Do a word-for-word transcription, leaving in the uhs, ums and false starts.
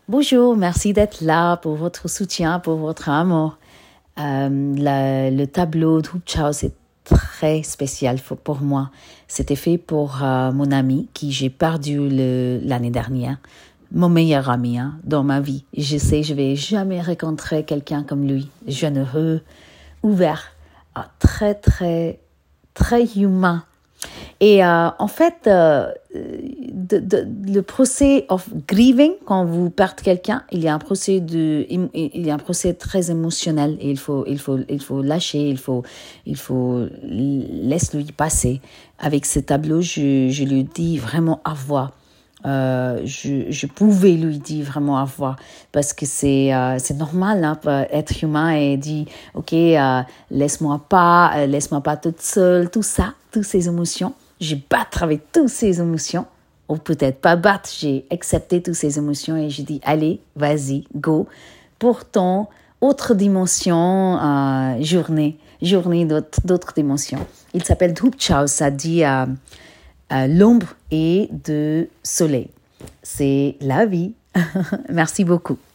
Bonjour, merci d'être là pour votre soutien, pour votre amour. Euh, la- le tableau de Hoop Chow, c'est très spécial pour, pour moi. C'était fait pour euh, mon ami qui j'ai perdu le, l'année dernière. Mon meilleur ami hein, dans ma vie. Je sais, je vais jamais rencontrer quelqu'un comme lui. Généreux, ouvert, euh, très, très, très humain. Et euh, en fait, euh, de, de, le procès of grieving, quand vous perdez quelqu'un, il y a un procès de, il y a un procès très émotionnel. Et il faut, il faut, il faut lâcher, il faut, il faut laisser lui passer. Avec ce tableau, je, je lui dis vraiment à voix. Euh, je, je pouvais lui dire vraiment à voix parce que c'est euh, c'est normal hein, être humain et dire ok euh, laisse-moi pas euh, laisse-moi pas toute seule, tout ça, toutes ces émotions, j'ai battre avec toutes ces émotions ou peut-être pas battre, j'ai accepté toutes ces émotions et j'ai dit allez vas-y go pour ton autre dimension euh, journée journée d'autres d'autres dimensions. Il s'appelle Hoop Chow, ça dit euh, Euh, l'ombre et de soleil. C'est la vie. Merci beaucoup.